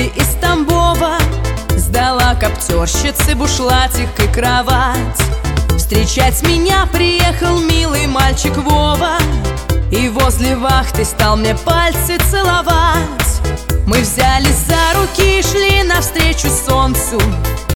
Выехали из Тамбова, сдала коптерщице бушлатик и кровать. Встречать меня приехал милый мальчик Вова, и возле вахты стал мне пальцы целовать. Мы взялись за руки и шли навстречу солнцу,